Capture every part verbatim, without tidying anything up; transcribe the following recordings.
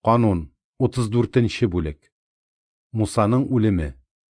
Канун, утыз дүртенче бүлек. Мусаның үлеме.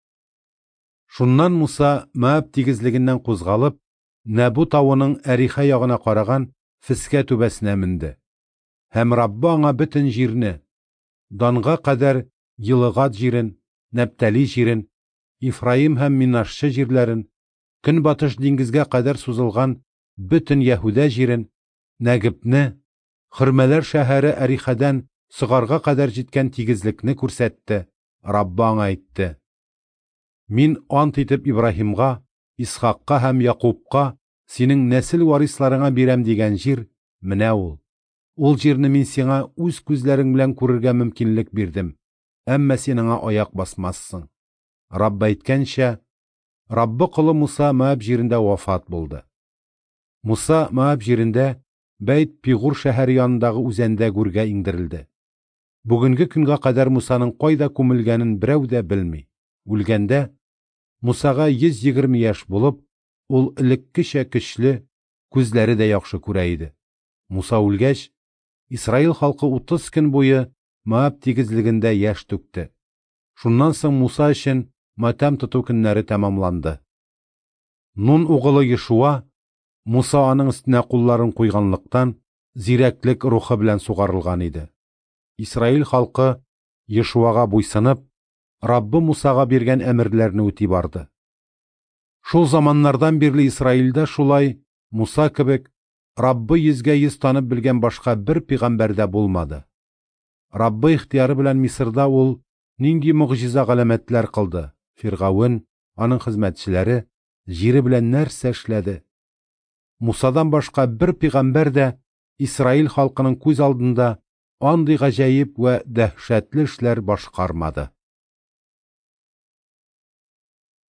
Шуннан Муса Моаб тигезлегеннән кузгалып, Нәбу тауының Әриха ягына караган Фискә түбәсенә менде. Һәм Раббы аңа бөтен җирне, Данга кадәр Йылыгат җирен, Нәптәли җирен, Ифраим һәм Минашчы җирләрен, көнбатыш диңгезгә кадәр сузылган бөтен Яһүдә җирен, Нәгибне, Хөрмәләр шәһәре Әрихадан Сыгарга кадәр җиткән тигезлекне күрсәтте. Раббы аңа әйтте: Мин ант итеп Ибраһимга, Исхакка һәм Якубка синең нәсел варисларыңа бирәм дигән җир менә ул. Ул җирне мин сиңа үз күзләрең белән күрергә мөмкинлек бирдем, әмма син аңа аяк басмассың. Раббы әйткәнчә, Раббы кулы Муса Моаб җирендә вафат булды. Муса Моаб җирендә Бәйт-Пигур шәһәре янындагы үзәндә гүргә иңдерелде. Бүгенге көнгә кадәр Мусаның кайда күмелгәнен берәү дә белми. Үлгәндә Мусага йөз егерме яшь булып, ул элеккечә көчле, күзләре дә яхшы күрә иде. Муса үлгәч, Исраил халкы утыз көн буе Моаб тигезлегендә яшь түкте. Шуннан соң Муса өчен матәм тоту көннәре тәмамланды. Нун угылы Йешуа Муса аның өстенә кулларын куйганлыктан зирәклек рухы белән сугарылган иде. Исраил халкы Йешуага буйсынып, Раббы Мусага биргән әмерләрне үти барды. Шул заманнардан бирле Исраилдә шулай Муса кебек Раббы йөзгә йөз танып белгән башка бер пигамбәр дә булмады. Раббы ихтияры белән Мисырда ул нинди мөгъҗиза галәмәтләр кылды. Фиргавен, аның хезмәтчеләре җире белән нәрсә эшләде. Мусадан башка бер пигамбәр дә Исраил халкының күз алдында андый гаҗәеп вә дәһшәтле эшләр башкармады.